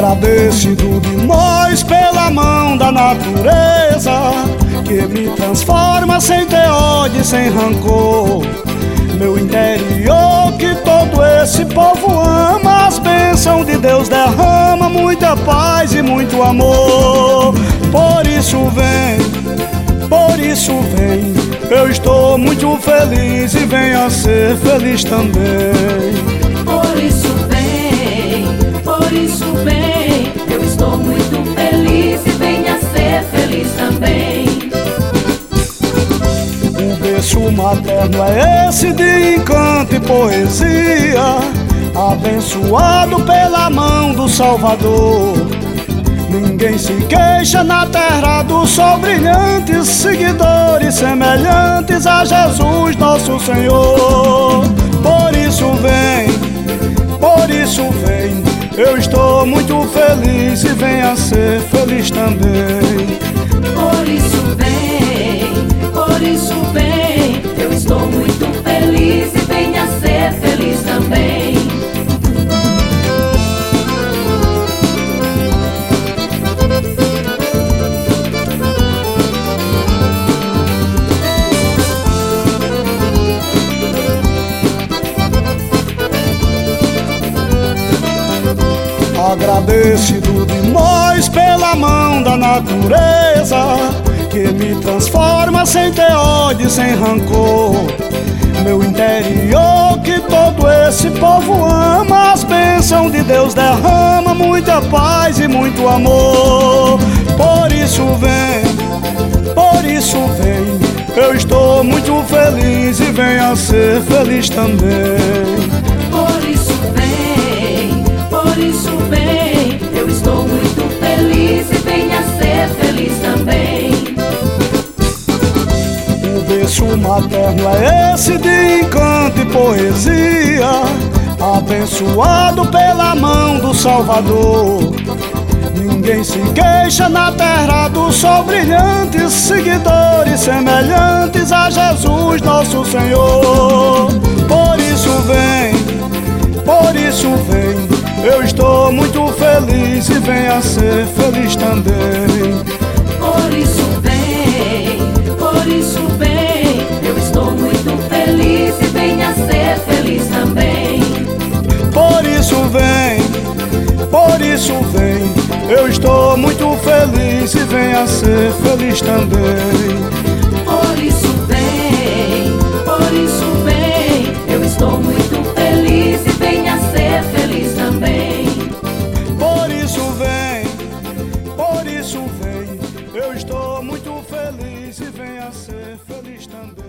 Agradecido demais pela mão da natureza, que me transforma sem ter ódio e sem rancor. Meu interior que todo esse povo ama, as bênçãos de Deus derrama muita paz e muito amor. Por isso vem, eu estou muito feliz e venha ser feliz também. Por isso vem, eu estou muito feliz e venha ser feliz também. O berço materno é esse de encanto e poesia, abençoado pela mão do Salvador. Ninguém se queixa na terra do sol brilhante, seguidores semelhantes a Jesus nosso Senhor. Por isso vem, eu estou muito feliz e venha ser feliz também. Por isso vem, eu estou muito feliz e venha ser feliz também. Agradecido demais pela mão da natureza, que me transforma sem ter ódio e sem rancor. Meu interior que todo esse povo ama, as bênçãos de Deus derrama muita paz e muito amor. Por isso vem, eu estou muito feliz e venha ser feliz também. Por isso vem, eu estou muito feliz e venha ser feliz também. O berço materno é esse de encanto e poesia, abençoado pela mão do Salvador. Ninguém se queixa na terra do sol brilhante, seguidores semelhantes a Jesus nosso Senhor. Por isso vem, eu estou muito feliz e venha ser feliz também. Por isso vem, eu estou muito feliz e venha ser feliz também. Por isso vem, eu estou muito feliz e venha ser feliz também. Por isso vem, eu estou muito feliz e venha ser feliz também. Por isso vem, eu estou muito feliz e venha ser feliz também.